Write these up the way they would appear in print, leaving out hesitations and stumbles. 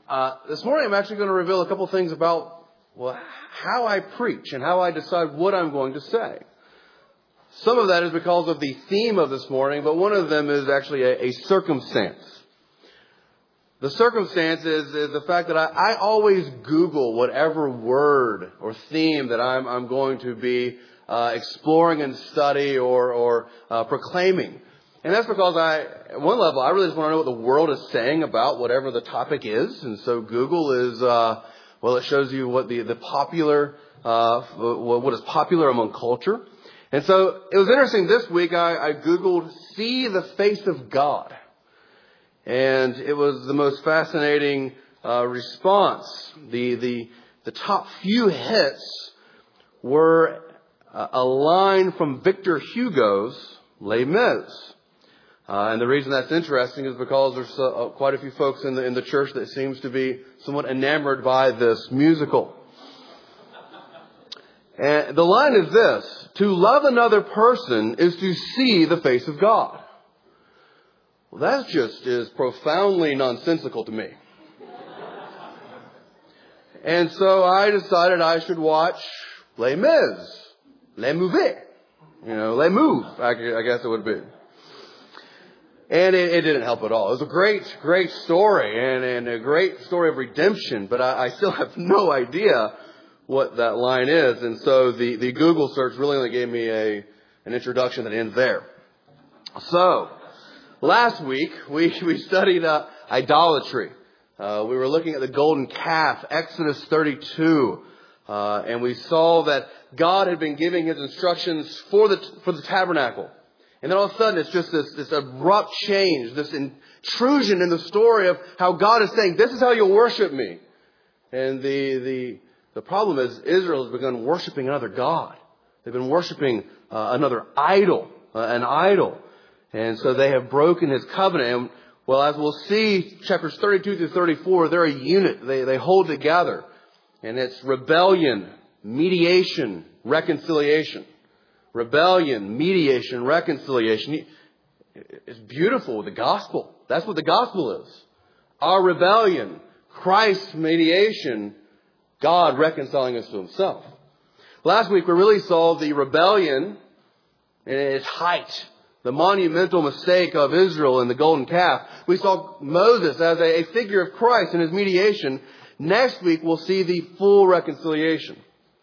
This morning I'm actually going to reveal a couple things about how I preach and how I decide what I'm going to say. Some of that is because of the theme of this morning, but one of them is actually a circumstance. The circumstance is the fact that I always Google whatever word or theme that I'm going to be exploring and study or proclaiming. And that's because at one level, I really just want to know what the world is saying about whatever the topic is. And so Google is, it shows you what the popular, what is popular among culture. And so it was interesting this week, I Googled, "see the face of God." And it was the most fascinating response. The top few hits were a line from Victor Hugo's Les Mis. And the reason that's interesting is because there's quite a few folks in the church that seems to be somewhat enamored by this musical. And the line is this: "To love another person is to see the face of God." Well, that just is profoundly nonsensical to me. And so I decided I should watch Les Mis, Les Movies, Les Moves, I guess it would be. And it didn't help at all. It was a great story and a great story of redemption, but I still have no idea what that line is. And so the Google search really only gave me an introduction that ends there. So, last week we studied idolatry. We were looking at the golden calf, Exodus 32. And we saw that God had been giving His instructions for the tabernacle. And then all of a sudden it's just this abrupt change, this intrusion in the story of how God is saying, "This is how you'll worship me." And the problem is Israel has begun worshiping another god. They've been worshiping another idol, an idol. And so they have broken His covenant. And as we'll see, chapters 32 through 34, they're a unit. They hold together. And it's rebellion, mediation, reconciliation. Rebellion, mediation, reconciliation. It's beautiful with the gospel. That's what the gospel is. Our rebellion, Christ's mediation, God reconciling us to Himself. Last week we really saw the rebellion in its height, the monumental mistake of Israel in the golden calf. We saw Moses as a figure of Christ in His mediation. Next week we'll see the full reconciliation.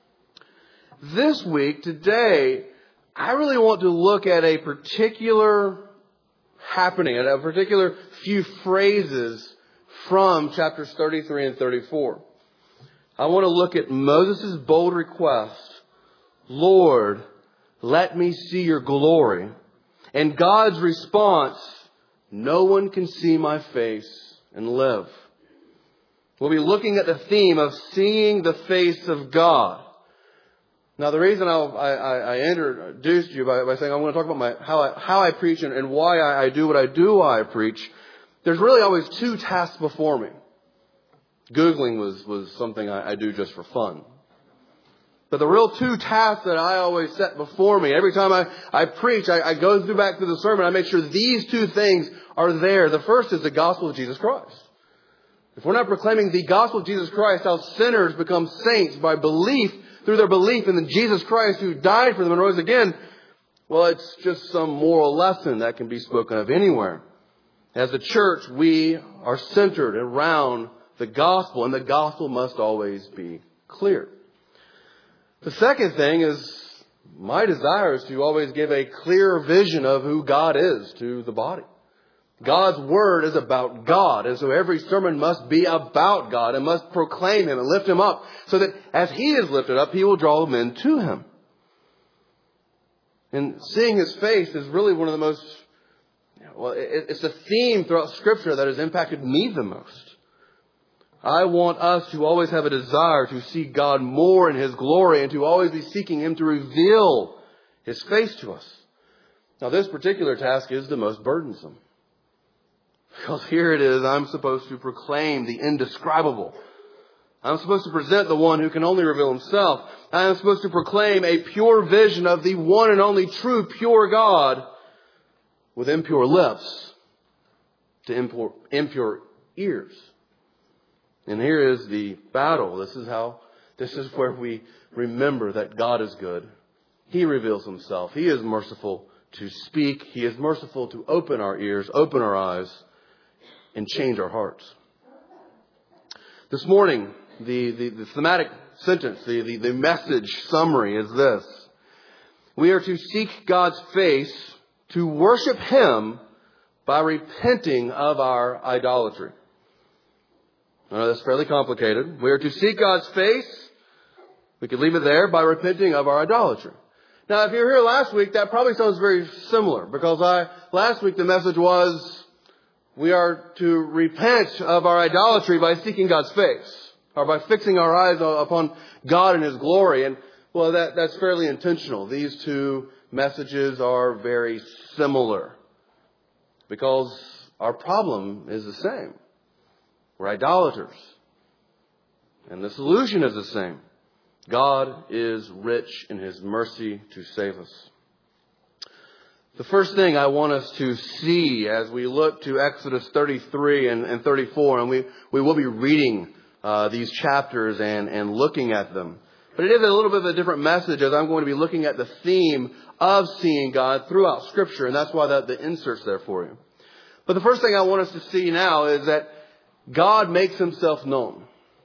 This week, today, I really want to look at a particular happening, at a particular few phrases from chapters 33 and 34. I want to look at Moses' bold request, "Lord, let me see your glory." And God's response, "No one can see my face and live." We'll be looking at the theme of seeing the face of God. Now, the reason I introduced you by saying I'm going to talk about how I preach and why I do what I do while I preach, there's really always two tasks before me. Googling was something I do just for fun. But the real two tasks that I always set before me, every time I preach, I go back through the sermon, I make sure these two things are there. The first is the gospel of Jesus Christ. If we're not proclaiming the gospel of Jesus Christ, how sinners become saints by belief, through their belief in the Jesus Christ who died for them and rose again, it's just some moral lesson that can be spoken of anywhere. As a church, we are centered around the gospel, and the gospel must always be clear. The second thing is my desire is to always give a clear vision of who God is to the body. God's word is about God, and so every sermon must be about God and must proclaim Him and lift Him up so that as He is lifted up, He will draw men to Him. And seeing His face is really one of the most, it's a theme throughout Scripture that has impacted me the most. I want us to always have a desire to see God more in His glory and to always be seeking Him to reveal His face to us. Now, this particular task is the most burdensome. Because here it is, I'm supposed to proclaim the indescribable. I'm supposed to present the one who can only reveal Himself. I'm supposed to proclaim a pure vision of the one and only true pure God with impure lips to impure ears. And here is the battle. This is where we remember that God is good. He reveals himself. He is merciful to speak. He is merciful to open our ears, open our eyes, and change our hearts. This morning, the thematic sentence, the message summary is this. We are to seek God's face, to worship Him by repenting of our idolatry. I know that's fairly complicated. We are to seek God's face. We could leave it there, by repenting of our idolatry. Now, if you were here last week, that probably sounds very similar, because last week the message was we are to repent of our idolatry by seeking God's face, or by fixing our eyes upon God and His glory. And well, that's fairly intentional. These two messages are very similar, because our problem is the same. We're idolaters. And the solution is the same. God is rich in His mercy to save us. The first thing I want us to see as we look to Exodus 33 and 34, and we will be reading these chapters and looking at them. But it is a little bit of a different message, as I'm going to be looking at the theme of seeing God throughout Scripture, and that's why the insert's there for you. But the first thing I want us to see now is that God makes Himself known.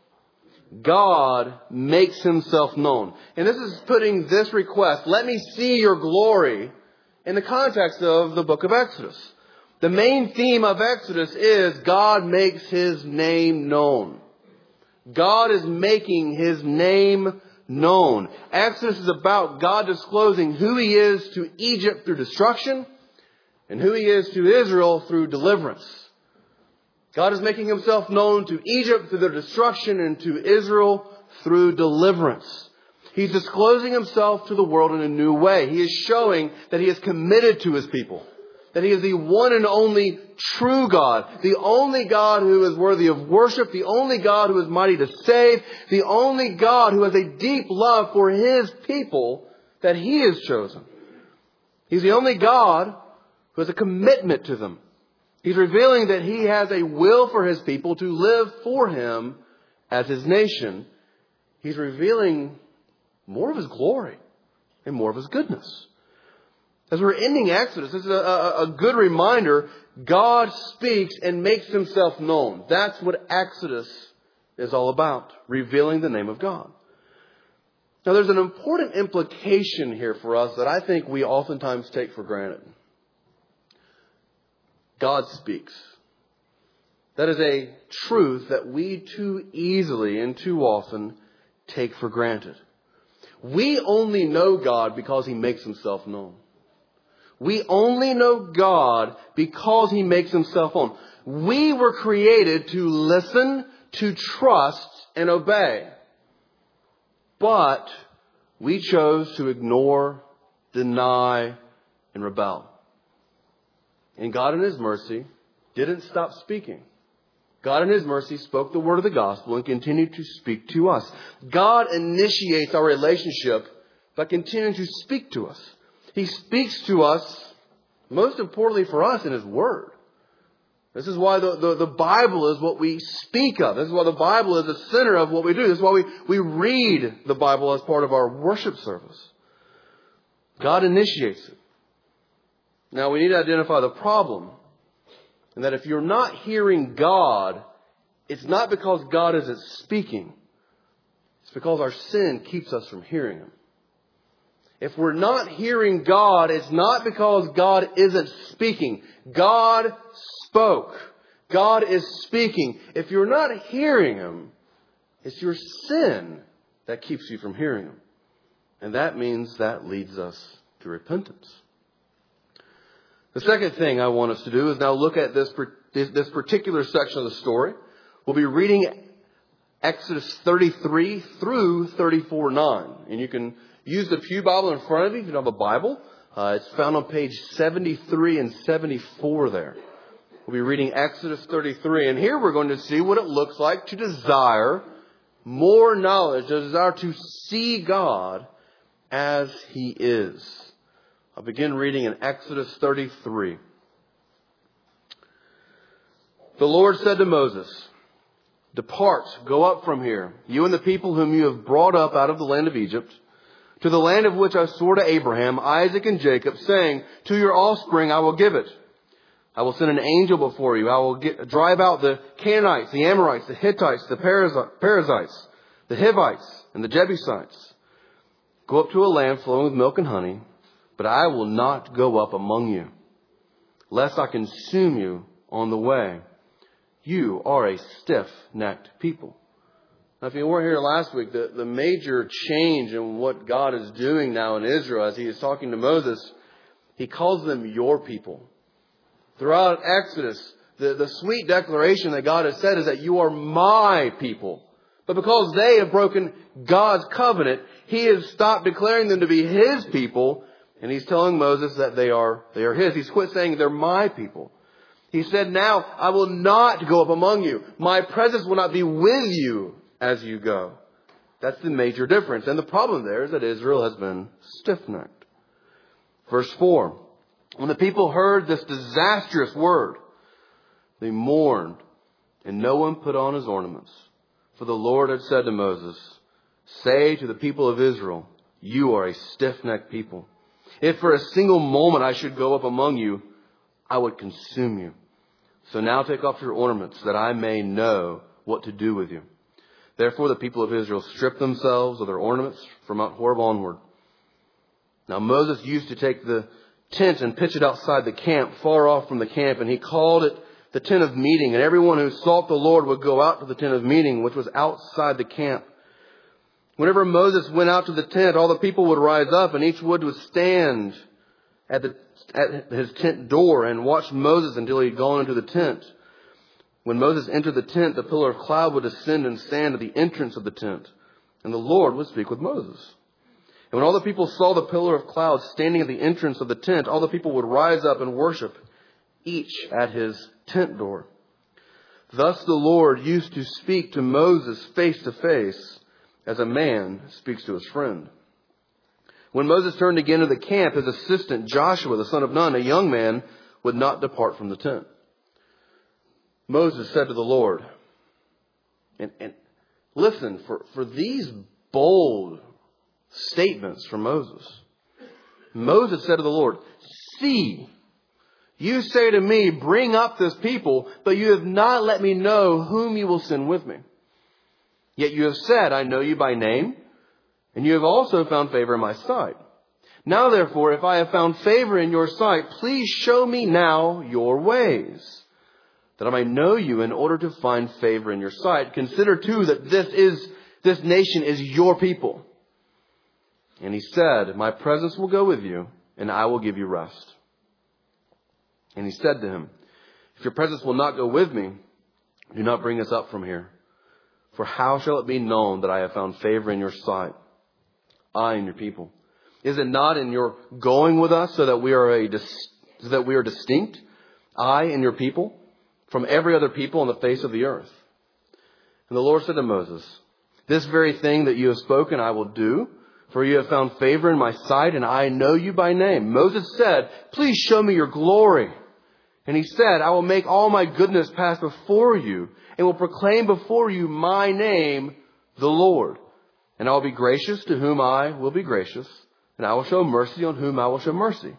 God makes Himself known. And this is putting this request, let me see your glory, in the context of the book of Exodus. The main theme of Exodus is God makes His name known. God is making His name known. Exodus is about God disclosing who He is to Egypt through destruction and who He is to Israel through deliverance. God is making Himself known to Egypt through their destruction and to Israel through deliverance. He's disclosing Himself to the world in a new way. He is showing that He is committed to His people. That He is the one and only true God. The only God who is worthy of worship. The only God who is mighty to save. The only God who has a deep love for His people that He has chosen. He's the only God who has a commitment to them. He's revealing that He has a will for His people to live for Him as His nation. He's revealing more of His glory and more of His goodness. As we're ending Exodus, this is a good reminder. God speaks and makes Himself known. That's what Exodus is all about. Revealing the name of God. Now there's an important implication here for us that I think we oftentimes take for granted. God speaks. That is a truth that we too easily and too often take for granted. We only know God because He makes Himself known. We only know God because He makes Himself known. We were created to listen, to trust, and obey. But we chose to ignore, deny, and rebel. And God in His mercy didn't stop speaking. God in His mercy spoke the word of the gospel and continued to speak to us. God initiates our relationship by continuing to speak to us. He speaks to us, most importantly for us, in His word. This is why the Bible is what we speak of. This is why the Bible is the center of what we do. This is why we read the Bible as part of our worship service. God initiates it. Now, we need to identify the problem. And that if you're not hearing God, it's not because God isn't speaking. It's because our sin keeps us from hearing Him. If we're not hearing God, it's not because God isn't speaking. God spoke. God is speaking. If you're not hearing Him, it's your sin that keeps you from hearing Him. And that means that leads us to repentance. The second thing I want us to do is now look at this particular section of the story. We'll be reading Exodus 33 through 34:9. And you can use the Pew Bible in front of you if you don't have a Bible. It's found on page 73 and 74 there. We'll be reading Exodus 33. And here we're going to see what it looks like to desire more knowledge, to desire to see God as He is. I'll begin reading in Exodus 33. The Lord said to Moses, Depart, go up from here, you and the people whom you have brought up out of the land of Egypt, to the land of which I swore to Abraham, Isaac, and Jacob, saying, to your offspring I will give it. I will send an angel before you. I will drive out the Canaanites, the Amorites, the Hittites, the Perizzites, the Hivites, and the Jebusites. Go up to a land flowing with milk and honey, but I will not go up among you, lest I consume you on the way. You are a stiff-necked people. Now, if you weren't here last week, the major change in what God is doing now in Israel, as He is talking to Moses, He calls them your people. Throughout Exodus, the sweet declaration that God has said is that you are my people. But because they have broken God's covenant, He has stopped declaring them to be His people, and He's telling Moses that they are His. He's quit saying they're my people. He said, now I will not go up among you. My presence will not be with you as you go. That's the major difference. And the problem there is that Israel has been stiff-necked. Verse 4. When the people heard this disastrous word, they mourned, and no one put on his ornaments. For the Lord had said to Moses, say to the people of Israel, you are a stiff-necked people. If for a single moment I should go up among you, I would consume you. So now take off your ornaments, that I may know what to do with you. Therefore the people of Israel stripped themselves of their ornaments from Mount Horeb onward. Now Moses used to take the tent and pitch it outside the camp, far off from the camp, and he called it the tent of meeting. And everyone who sought the Lord would go out to the tent of meeting, which was outside the camp. Whenever Moses went out to the tent, all the people would rise up, and each would stand at his tent door and watch Moses until he had gone into the tent. When Moses entered the tent, the pillar of cloud would descend and stand at the entrance of the tent, and the Lord would speak with Moses. And when all the people saw the pillar of cloud standing at the entrance of the tent, all the people would rise up and worship, each at his tent door. Thus the Lord used to speak to Moses face to face, as a man speaks to his friend. When Moses turned again to the camp, his assistant Joshua, the son of Nun, a young man, would not depart from the tent. Moses said to the Lord, and listen, for these bold statements from Moses. Moses said to the Lord, see, you say to me, bring up this people, but you have not let me know whom you will send with me. Yet you have said, I know you by name, and you have also found favor in my sight. Now therefore, if I have found favor in your sight, please show me now your ways, that I may know you in order to find favor in your sight. Consider too that this nation is your people. And he said, my presence will go with you, and I will give you rest. And he said to him, if your presence will not go with me, do not bring us up from here. For how shall it be known that I have found favor in your sight, I and your people? Is it not in your going with us so that we are distinct, I and your people, from every other people on the face of the earth? And the Lord said to Moses, this very thing that you have spoken I will do, for you have found favor in my sight, and I know you by name. Moses said, please show me your glory. And he said, I will make all my goodness pass before you, and will proclaim before you my name, the Lord. And I will be gracious to whom I will be gracious, and I will show mercy on whom I will show mercy.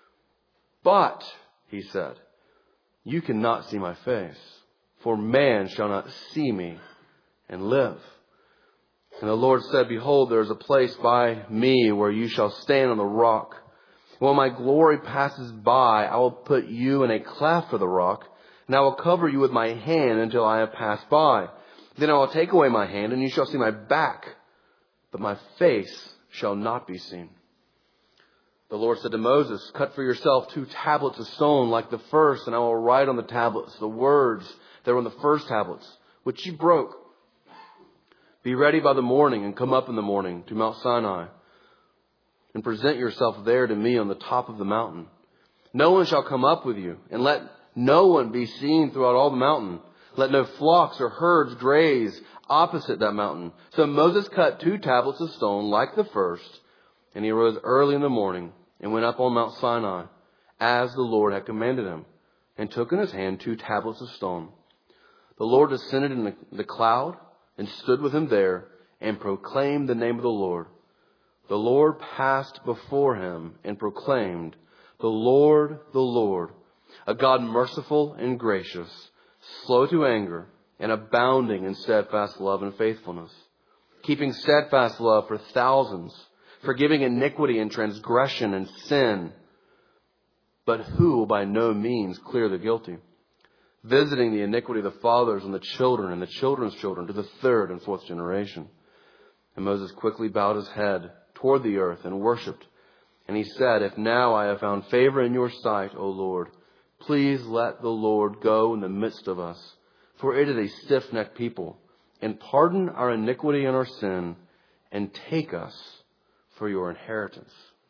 But, he said, you cannot see my face, for man shall not see me and live. And the Lord said, behold, there is a place by me where you shall stand on the rock. When my glory passes by, I will put you in a cleft of the rock, and I will cover you with my hand until I have passed by. Then I will take away my hand, and you shall see my back, but my face shall not be seen. The Lord said to Moses, cut for yourself 2 tablets of stone like the first, and I will write on the tablets the words that were on the first tablets, which you broke. Be ready by the morning and come up in the morning to Mount Sinai and present yourself there to me on the top of the mountain. No one shall come up with you, and let no one be seen throughout all the mountain. Let no flocks or herds graze opposite that mountain. So Moses cut 2 tablets of stone like the first, and he rose early in the morning and went up on Mount Sinai as the Lord had commanded him, and took in his hand 2 tablets of stone. the Lord descended in the cloud and stood with him there and proclaimed the name of the Lord. The Lord passed before him and proclaimed, the Lord, a God merciful and gracious, slow to anger, and abounding in steadfast love and faithfulness, keeping steadfast love for thousands, forgiving iniquity and transgression and sin, but who will by no means clear the guilty, visiting the iniquity of the fathers on the children and the children's children to the third and fourth generation. And Moses quickly bowed his head toward the earth and worshipped. And he said, if now I have found favor in your sight, O Lord, please let the Lord go in the midst of us, for it is a stiff-necked people, and pardon our iniquity and our sin, and take us for your inheritance.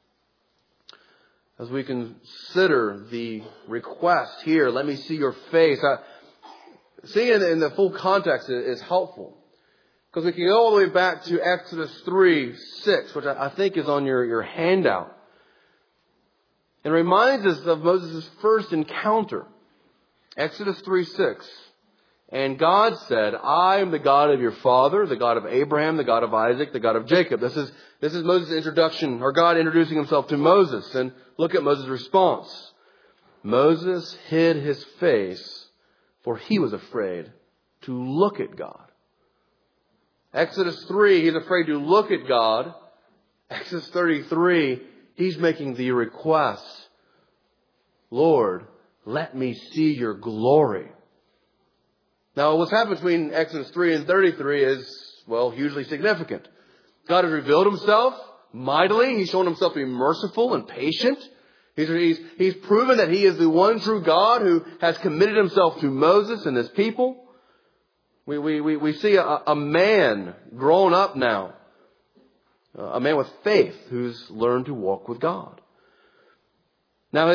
As we consider the request here, let me see your face. Seeing it in the full context is helpful. Because we can go all the way back to Exodus 3:6, which I think is on your handout. It reminds us of Moses' first encounter. Exodus 3:6. And God said, I am the God of your father, the God of Abraham, the God of Isaac, the God of Jacob. This is Moses' introduction, or God introducing himself to Moses. And look at Moses' response. Moses hid his face, for he was afraid to look at God. Exodus 3, he's afraid to look at God. Exodus 33, he's making the request, Lord, let me see your glory. Now, what's happened between Exodus 3 and 33 is, well, hugely significant. God has revealed himself mightily. He's shown himself to be merciful and patient. He's proven that he is the one true God who has committed himself to Moses and his people. We see a man grown up now, a man with faith who's learned to walk with God. Now,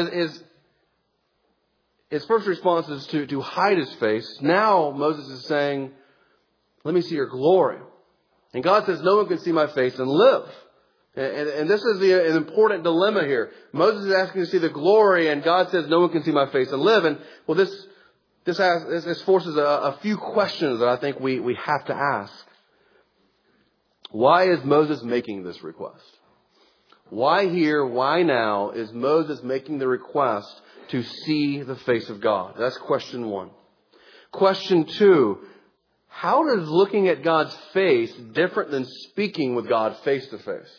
his first response is to hide his face. Now Moses is saying, let me see your glory. And God says, no one can see my face and live. And this is an important dilemma here. Moses is asking to see the glory, and God says, no one can see my face and live. And well, this forces a few questions that I think we have to ask. Why is Moses making this request? Why here, why now is Moses making the request to see the face of God? That's question one. Question two, how does looking at God's face different than speaking with God face to face?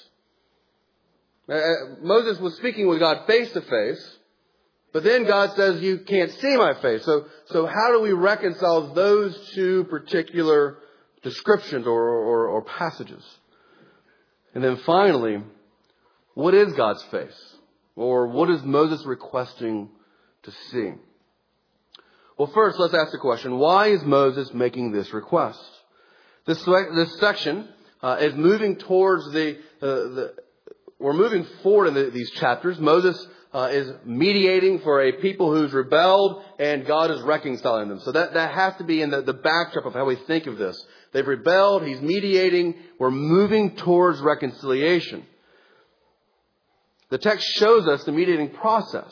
Moses was speaking with God face to face, but then God says, you can't see my face. So how do we reconcile those two particular descriptions or passages? And then finally, what is God's face? Or what is Moses requesting to see? Well, first, let's ask the question, why is Moses making this request? This section is moving towards we're moving forward in these chapters. Moses is mediating for a people who's rebelled, and God is reconciling them. So that has to be in the backdrop of how we think of this. They've rebelled, he's mediating, we're moving towards reconciliation. The text shows us the mediating process.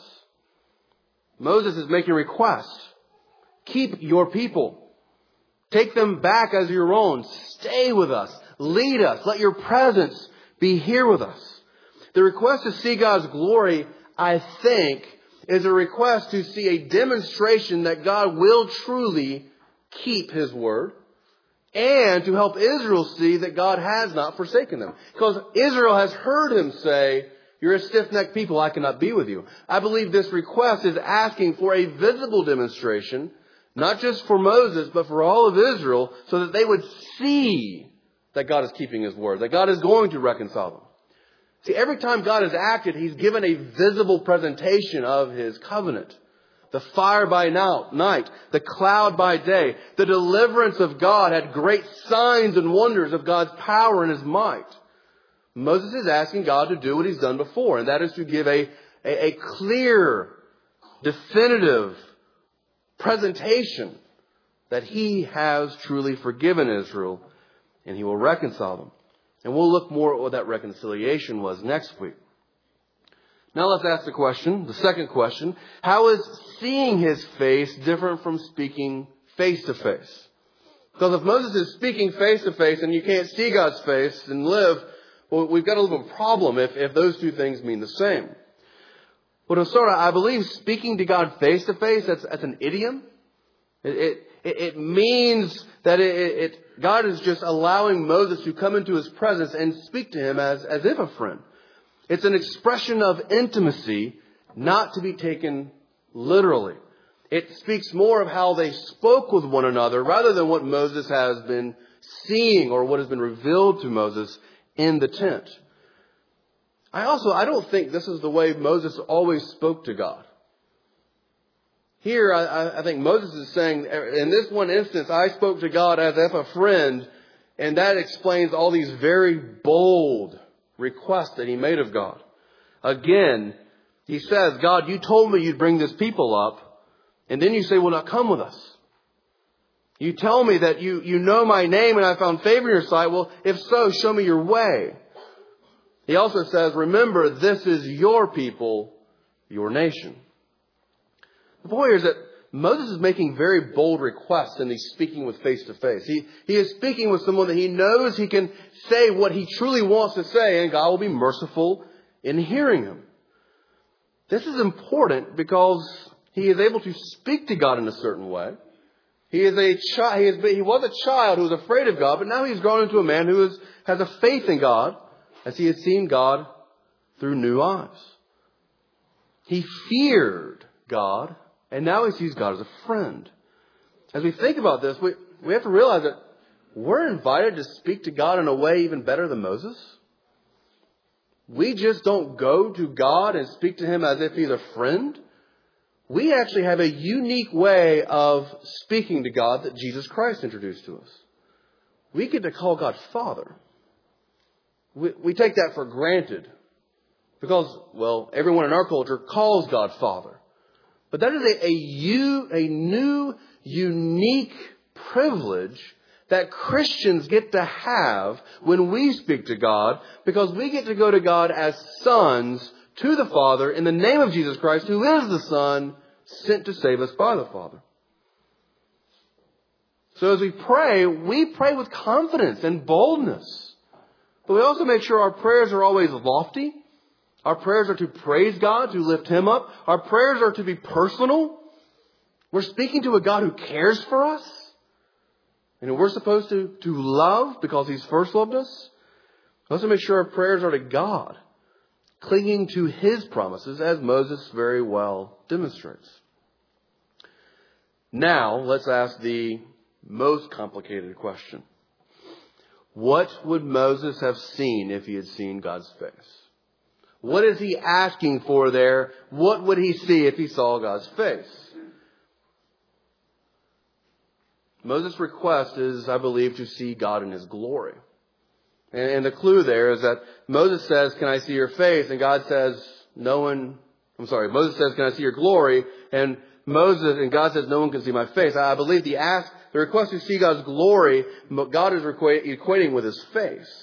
Moses is making a request. Keep your people. Take them back as your own. Stay with us. Lead us. Let your presence be here with us. The request to see God's glory, I think, is a request to see a demonstration that God will truly keep his word, and to help Israel see that God has not forsaken them. Because Israel has heard him say, you're a stiff-necked people, I cannot be with you. I believe this request is asking for a visible demonstration, not just for Moses, but for all of Israel, so that they would see that God is keeping his word, that God is going to reconcile them. See, every time God has acted, he's given a visible presentation of his covenant. The fire by night, the cloud by day. The deliverance of God had great signs and wonders of God's power and his might. Moses is asking God to do what he's done before, and that is to give a clear, definitive presentation that he has truly forgiven Israel and he will reconcile them. And we'll look more at what that reconciliation was next week. Now let's ask the second question, how is seeing his face different from speaking face to face. Because if Moses is speaking face to face and you can't see God's face and live, well, we've got a little problem if those two things mean the same. But I believe speaking to God face to face, that's an idiom. It means that God is just allowing Moses to come into his presence and speak to him as if a friend. It's an expression of intimacy, not to be taken literally. It speaks more of how they spoke with one another rather than what Moses has been seeing or what has been revealed to Moses in the tent. I don't think this is the way Moses always spoke to God. Here, I think Moses is saying, in this one instance, I spoke to God as if a friend, and that explains all these very bold requests that he made of God. Again, he says, God, you told me you'd bring this people up. And then you say, well, now come with us. You tell me that you know my name and I found favor in your sight. Well, if so, show me your way. He also says, remember, this is your people, your nation. The point here is that Moses is making very bold requests and he's speaking with face to face. He is speaking with someone that he knows he can say what he truly wants to say and God will be merciful in hearing him. This is important because he is able to speak to God in a certain way. He was a child who was afraid of God, but now he's grown into a man who has a faith in God as he has seen God through new eyes. He feared God, and now he sees God as a friend. As we think about this, we have to realize that we're invited to speak to God in a way even better than Moses. We just don't go to God and speak to him as if he's a friend. We actually have a unique way of speaking to God that Jesus Christ introduced to us. We get to call God Father. We take that for granted because, well, everyone in our culture calls God Father. But that is a new, unique privilege that Christians get to have when we speak to God, because we get to go to God as sons to the Father in the name of Jesus Christ, who is the Son sent to save us by the Father. So as we pray with confidence and boldness. But we also make sure our prayers are always lofty. Our prayers are to praise God, to lift him up. Our prayers are to be personal. We're speaking to a God who cares for us. And we're supposed to love because he's first loved us. We also make sure our prayers are to God, clinging to his promises, as Moses very well demonstrates. Now, let's ask the most complicated question. What would Moses have seen if he had seen God's face? What is he asking for there? What would he see if he saw God's face? Moses' request is, I believe, to see God in his glory. And the clue there is that Moses says, can I see your face? And God says, Moses says, can I see your glory? And God says, no one can see my face. I believe the request to see God's glory, God is equating with his face.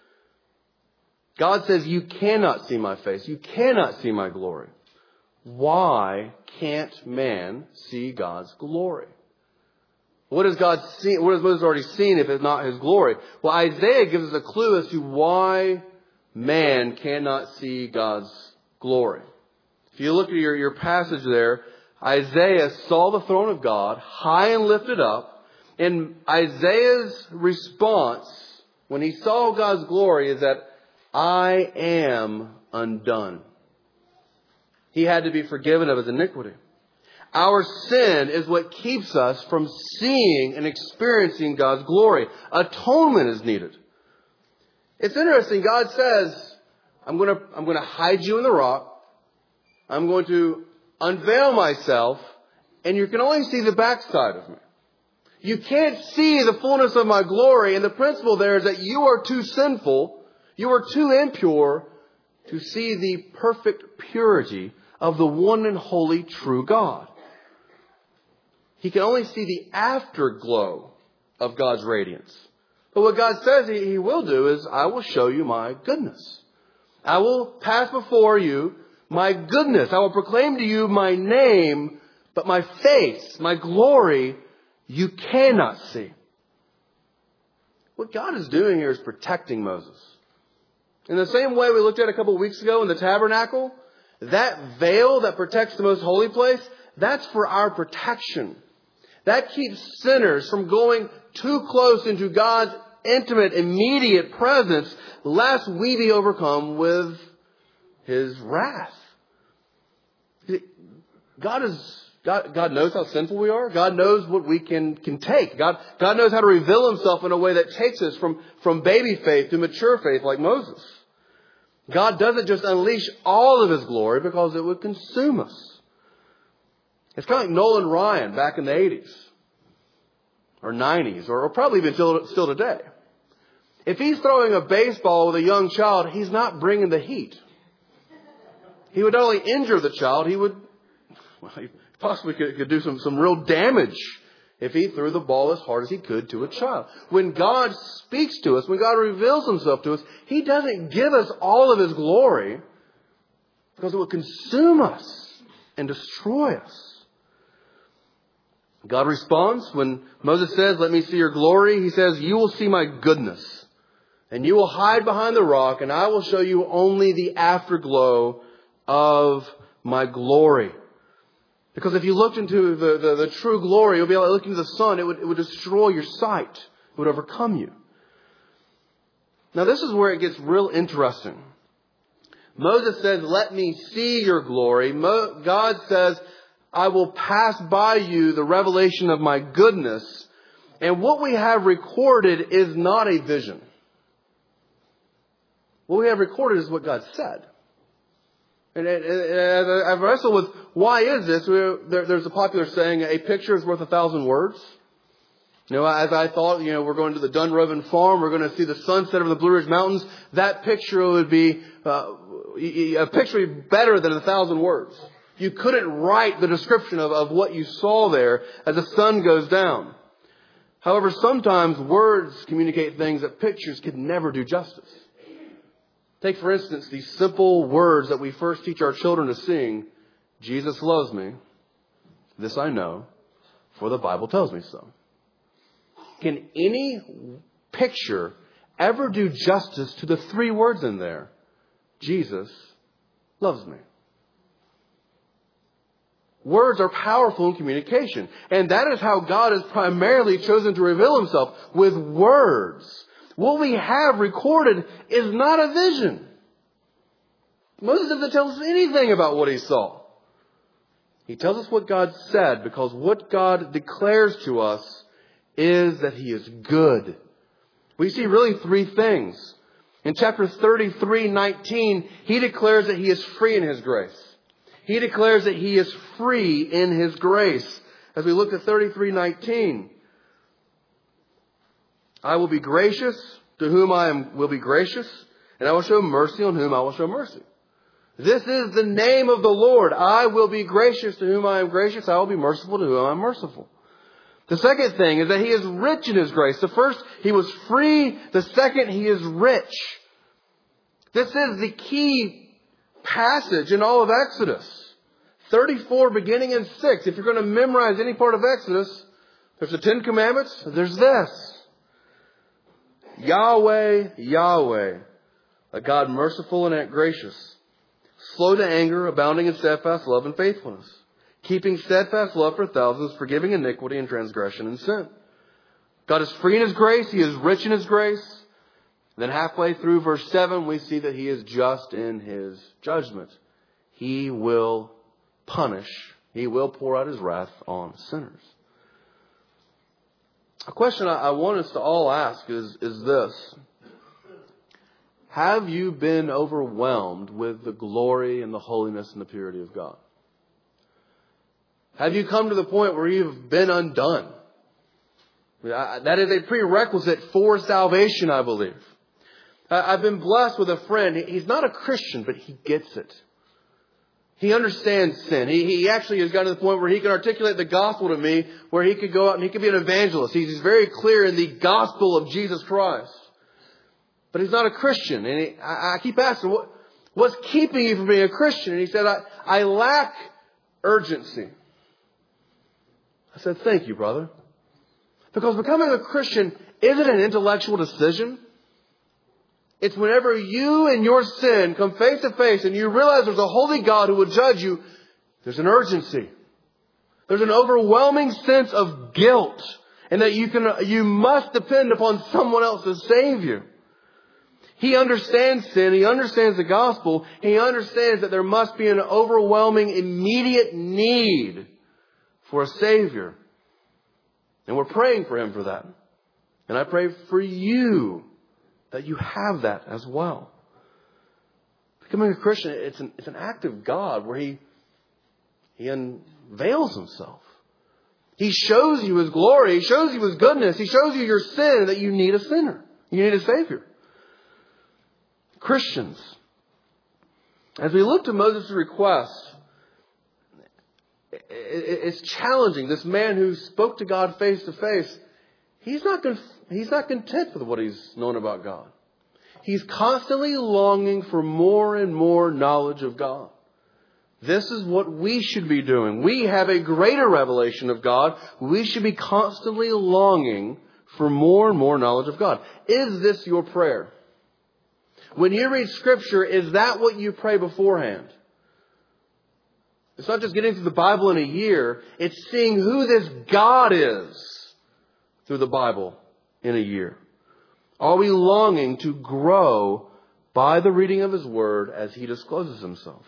God says, you cannot see my face. You cannot see my glory. Why can't man see God's glory? What has Moses already seen if it's not his glory? Well, Isaiah gives us a clue as to why man cannot see God's glory. If you look at your passage there, Isaiah saw the throne of God high and lifted up. And Isaiah's response when he saw God's glory is that I am undone. He had to be forgiven of his iniquity. Our sin is what keeps us from seeing and experiencing God's glory. Atonement is needed. It's interesting. God says, I'm going to hide you in the rock. I'm going to unveil myself, and you can only see the backside of me. You can't see the fullness of my glory, and the principle there is that you are too sinful, you are too impure to see the perfect purity of the one and holy true God. He can only see the afterglow of God's radiance. But what God says he will do is, I will show you my goodness. I will pass before you my goodness. I will proclaim to you my name, but my face, my glory, you cannot see. What God is doing here is protecting Moses. In the same way we looked at a couple of weeks ago in the tabernacle, that veil that protects the most holy place, that's for our protection. That keeps sinners from going too close into God's intimate, immediate presence, lest we be overcome with His wrath. God knows how sinful we are. God knows what we can take. God knows how to reveal Himself in a way that takes us from baby faith to mature faith like Moses. God doesn't just unleash all of His glory because it would consume us. It's kind of like Nolan Ryan back in the 80s or 90s or probably even still today. If he's throwing a baseball with a young child, he's not bringing the heat. He would not only injure the child, he possibly could do some real damage if he threw the ball as hard as he could to a child. When God speaks to us, when God reveals Himself to us, He doesn't give us all of His glory because it will consume us and destroy us. God responds when Moses says, "Let me see your glory." He says, "You will see my goodness, and you will hide behind the rock, and I will show you only the afterglow of my glory." Because if you looked into the true glory, you'll be able to look into the sun. It would destroy your sight. It would overcome you. Now this is where it gets real interesting. Moses says, "Let me see your glory." God says, "I will pass by you the revelation of my goodness." And what we have recorded is not a vision. What we have recorded is what God said. And I've wrestled with, why is this? There's a popular saying, a picture is worth 1,000 words. As I thought, we're going to the Dunrovin farm. We're going to see the sunset over the Blue Ridge Mountains. That picture would be, a picture would be better than 1,000 words. You couldn't write the description of what you saw there as the sun goes down. However, sometimes words communicate things that pictures could never do justice. Take, for instance, these simple words that we first teach our children to sing. "Jesus loves me. This I know, for the Bible tells me so." Can any picture ever do justice to the 3 words in there? Jesus loves me. Words are powerful in communication. And that is how God has primarily chosen to reveal Himself, with words. What we have recorded is not a vision. Moses doesn't tell us anything about what he saw. He tells us what God said, because what God declares to us is that He is good. We see really 3 things. In chapter 33:19, He declares that He is free in His grace. He declares that He is free in His grace. As we look at 33:19, "I will be gracious to whom will be gracious, and I will show mercy on whom I will show mercy. This is the name of the Lord. I will be gracious to whom I am gracious. I will be merciful to whom I am merciful." The second thing is that He is rich in His grace. The first, He was free. The second, He is rich. This is the key passage in all of Exodus. 34 beginning in 6. If you're going to memorize any part of Exodus, there's the 10 Commandments. There's this. "Yahweh, Yahweh, a God merciful and gracious, slow to anger, abounding in steadfast love and faithfulness, keeping steadfast love for thousands, forgiving iniquity and transgression and sin." God is free in His grace. He is rich in His grace. And then halfway through verse 7, we see that He is just in His judgment. He will punish. He will pour out His wrath on sinners. A question I want us to all ask is this. Have you been overwhelmed with the glory and the holiness and the purity of God? Have you come to the point where you've been undone? That is a prerequisite for salvation, I believe. I've been blessed with a friend. He's not a Christian, but he gets it. He understands sin. He actually has gotten to the point where he can articulate the gospel to me, where he could go out and he could be an evangelist. He's very clear in the gospel of Jesus Christ. But he's not a Christian. And I keep asking, what's keeping you from being a Christian? And he said, I lack urgency. I said, thank you, brother. Because becoming a Christian isn't an intellectual decision. It's whenever you and your sin come face to face and you realize there's a holy God who will judge you, there's an urgency. There's an overwhelming sense of guilt and that you must depend upon someone else to save you. He understands sin. He understands the gospel. He understands that there must be an overwhelming, immediate need for a Savior. And we're praying for Him for that. And I pray for you that you have that as well. Becoming a Christian, it's an act of God where He unveils Himself. He shows you His glory. He shows you His goodness. He shows you your sin, that you need a sinner. You need a Savior. Christians, as we look to Moses' request, it's challenging. This man who spoke to God face to face, he's not content with what he's known about God. He's constantly longing for more and more knowledge of God. This is what we should be doing. We have a greater revelation of God. We should be constantly longing for more and more knowledge of God. Is this your prayer? When you read Scripture, is that what you pray beforehand? It's not just getting through the Bible in a year. It's seeing who this God is through the Bible in a year. Are we longing to grow by the reading of His Word as He discloses Himself?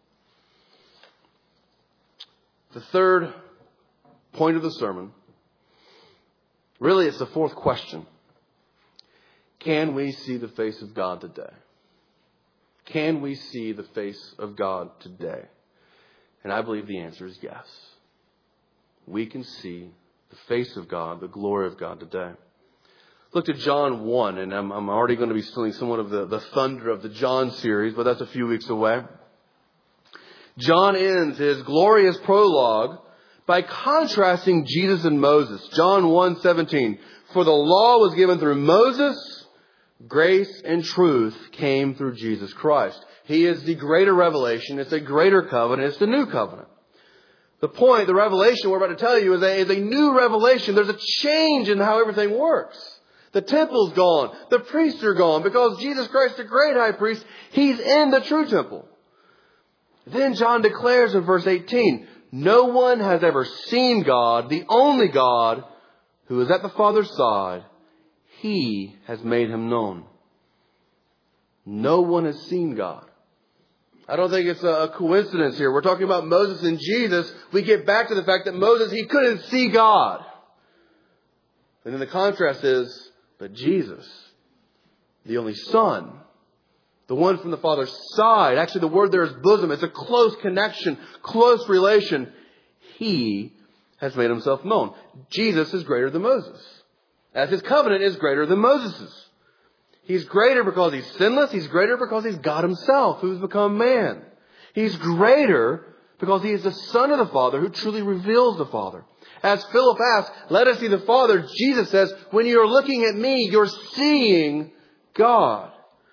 The third point of the sermon, really it's the fourth question. Can we see the face of God today? Can we see the face of God today? And I believe the answer is yes. We can see the face of God, the glory of God today. Look at John 1, and I'm already going to be stealing somewhat of the thunder of the John series, but that's a few weeks away. John ends his glorious prologue by contrasting Jesus and Moses. John 1:17. For the law was given through Moses, grace and truth came through Jesus Christ. He is the greater revelation. It's a greater covenant. It's the new covenant. The point, the revelation we're about to tell you is a new revelation. There's a change in how everything works. The temple's gone. The priests are gone. Because Jesus Christ, the great high priest, He's in the true temple. Then John declares in verse 18, no one has ever seen God, the only God who is at the Father's side. He has made Him known. No one has seen God. I don't think it's a coincidence here. We're talking about Moses and Jesus. We get back to the fact that Moses, he couldn't see God. And then the contrast is, but Jesus, the only Son, the one from the Father's side. Actually, the word there is bosom. It's a close connection, close relation. He has made Himself known. Jesus is greater than Moses, as His covenant is greater than Moses's. He's greater because He's sinless. He's greater because He's God Himself, who's become man. He's greater because He is the Son of the Father who truly reveals the Father. As Philip asked, let us see the Father. Jesus says, when you're looking at me, you're seeing God.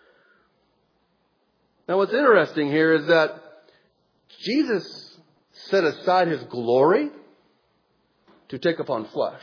Now what's interesting here is that Jesus set aside His glory to take upon flesh.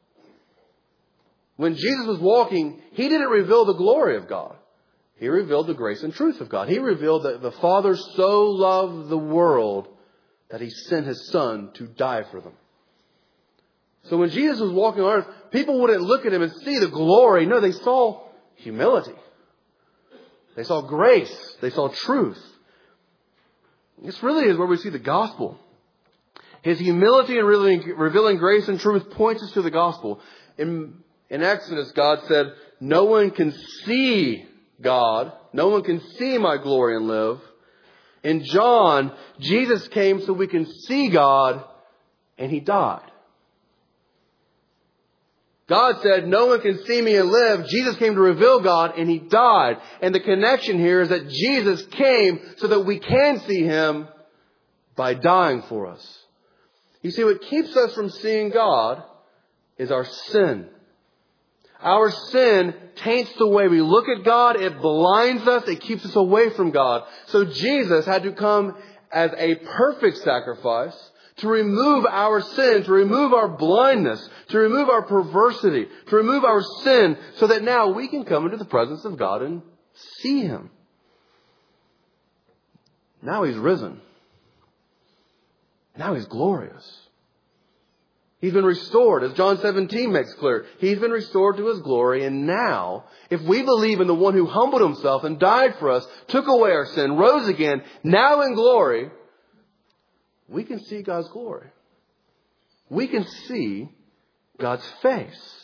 When Jesus was walking, He didn't reveal the glory of God. He revealed the grace and truth of God. He revealed that the Father so loved the world that He sent His Son to die for them. So when Jesus was walking on earth, people wouldn't look at Him and see the glory. No, they saw humility. They saw grace. They saw truth. This really is where we see the gospel. His humility in revealing grace and truth points us to the gospel. In Exodus, God said, no one can see God. No one can see my glory and live. In John, Jesus came so we can see God, and He died. God said, no one can see me and live. Jesus came to reveal God, and He died. And the connection here is that Jesus came so that we can see Him by dying for us. You see, what keeps us from seeing God is our sin. Our sin taints the way we look at God. It blinds us. It keeps us away from God. So Jesus had to come as a perfect sacrifice to remove our sin, to remove our blindness, to remove our perversity, to remove our sin, so that now we can come into the presence of God and see Him. Now He's risen. Now He's glorious. He's been restored, as John 17 makes clear. He's been restored to His glory. And now, if we believe in the one who humbled Himself and died for us, took away our sin, rose again, now in glory, we can see God's glory. We can see God's face.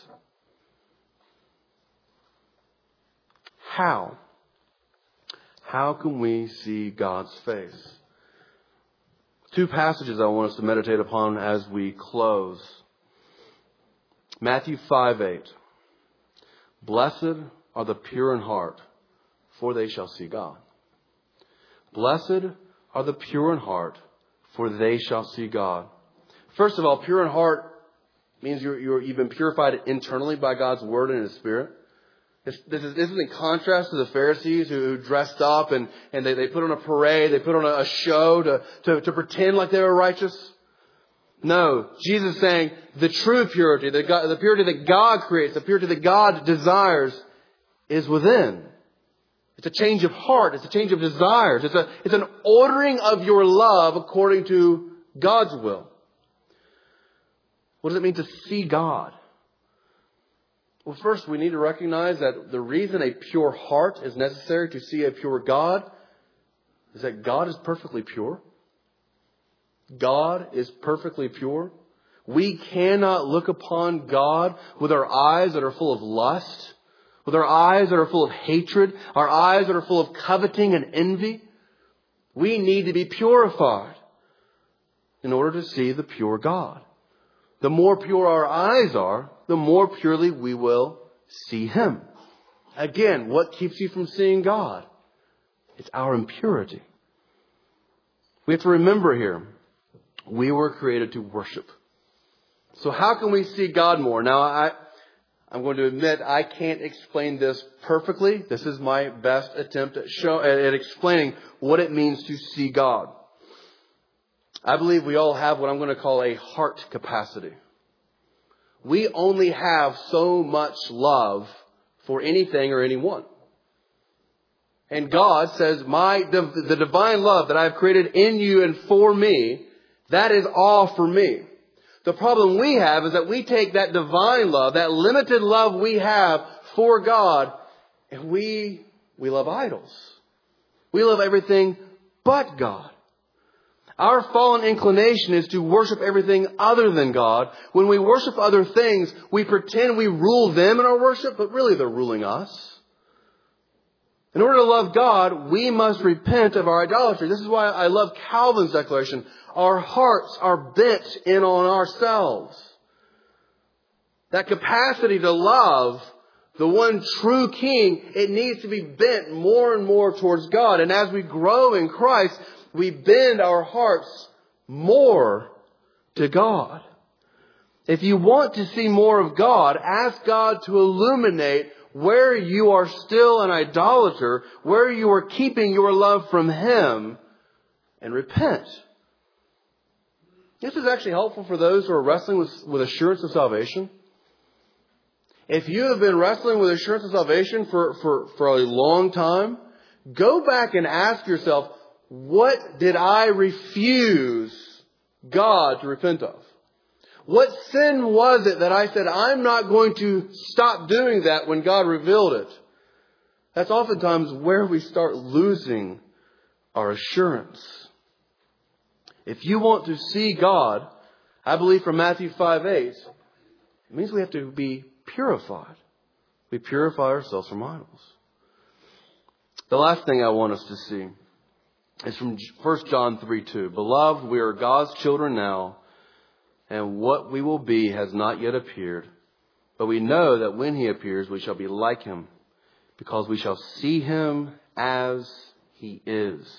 How? How can we see God's face? Two passages I want us to meditate upon as we close. Matthew 5:8. Blessed are the pure in heart, for they shall see God. Blessed are the pure in heart, for they shall see God. First of all, pure in heart means you've been purified internally by God's Word and His Spirit. This is in contrast to the Pharisees who dressed up and they put on a parade, they put on a show to pretend like they were righteous. No, Jesus is saying the true purity, the purity that God creates, the purity that God desires is within. It's a change of heart. It's a change of desires. It's an ordering of your love according to God's will. What does it mean to see God? Well, first, we need to recognize that the reason a pure heart is necessary to see a pure God is that God is perfectly pure. God is perfectly pure. We cannot look upon God with our eyes that are full of lust, with our eyes that are full of hatred, our eyes that are full of coveting and envy. We need to be purified in order to see the pure God. The more pure our eyes are, the more purely we will see Him. Again, what keeps you from seeing God? It's our impurity. We have to remember here, we were created to worship. So how can we see God more? Now, I'm going to admit I can't explain this perfectly. This is my best attempt at explaining what it means to see God. I believe we all have what I'm going to call a heart capacity. We only have so much love for anything or anyone. And God says, the divine love that I've created in you and for me, that is all for me. The problem we have is that we take that divine love, that limited love we have for God, and we love idols. We love everything but God. Our fallen inclination is to worship everything other than God. When we worship other things, we pretend we rule them in our worship, but really they're ruling us. In order to love God, we must repent of our idolatry. This is why I love Calvin's declaration. Our hearts are bent in on ourselves. That capacity to love the one true King, it needs to be bent more and more towards God. And as we grow in Christ, we bend our hearts more to God. If you want to see more of God, ask God to illuminate where you are still an idolater, where you are keeping your love from Him, and repent. This is actually helpful for those who are wrestling with assurance of salvation. If you have been wrestling with assurance of salvation for a long time, go back and ask yourself, what did I refuse God to repent of? What sin was it that I said, I'm not going to stop doing that when God revealed it? That's oftentimes where we start losing our assurance. If you want to see God, I believe from Matthew 5:8, it means we have to be purified. We purify ourselves from idols. The last thing I want us to see is from 1 John 3:2. Beloved, we are God's children now, and what we will be has not yet appeared. But we know that when He appears, we shall be like Him, because we shall see Him as He is.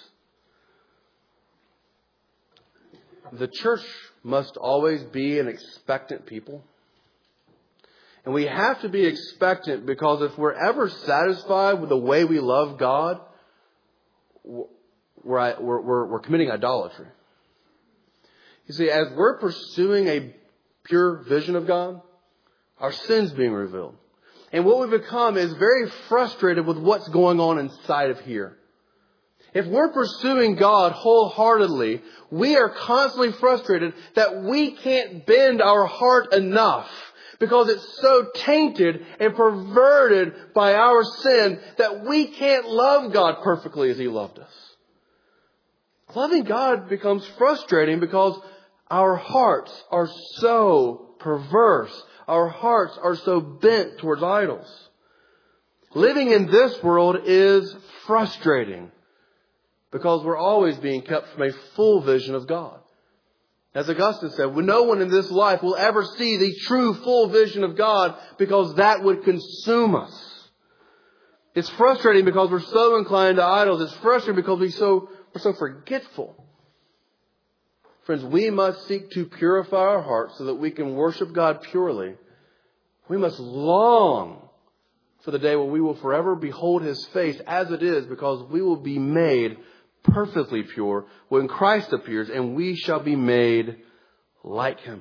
The church must always be an expectant people. And we have to be expectant because if we're ever satisfied with the way we love God, we're committing idolatry. You see, as we're pursuing a pure vision of God, our sin's being revealed. And what we become is very frustrated with what's going on inside of here. If we're pursuing God wholeheartedly, we are constantly frustrated that we can't bend our heart enough because it's so tainted and perverted by our sin that we can't love God perfectly as He loved us. Loving God becomes frustrating because our hearts are so perverse. Our hearts are so bent towards idols. Living in this world is frustrating because we're always being kept from a full vision of God. As Augustine said, no one in this life will ever see the true full vision of God because that would consume us. It's frustrating because we're so inclined to idols. It's frustrating because we're so forgetful. Friends, we must seek to purify our hearts so that we can worship God purely. We must long for the day when we will forever behold His face as it is, because we will be made perfectly pure when Christ appears, and we shall be made like Him.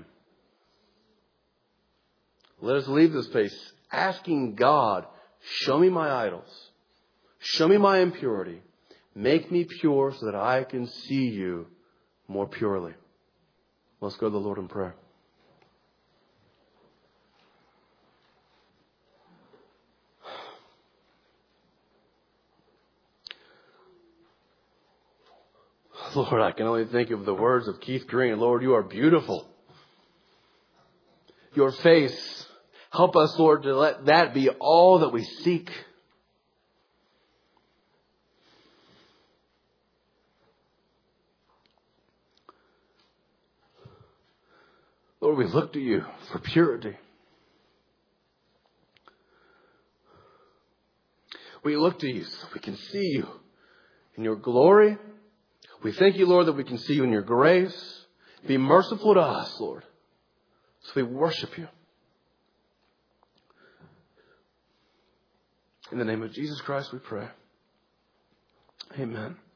Let us leave this place asking God, show me my idols. Show me my impurity. Make me pure so that I can see You more purely. Let's go to the Lord in prayer. Lord, I can only think of the words of Keith Green. Lord, You are beautiful. Your face. Help us, Lord, to let that be all that we seek. Lord, we look to You for purity. We look to You so we can see You in Your glory. We thank You, Lord, that we can see You in Your grace. Be merciful to us, Lord, so we worship You. In the name of Jesus Christ we pray. Amen.